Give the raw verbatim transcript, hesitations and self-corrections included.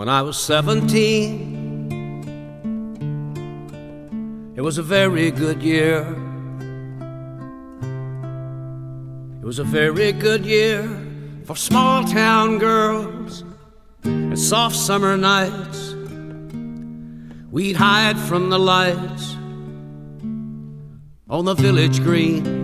When I was seventeen, it was a very good year. It was a very good year for small town girls and soft summer nights. We'd hide from the lights on the village green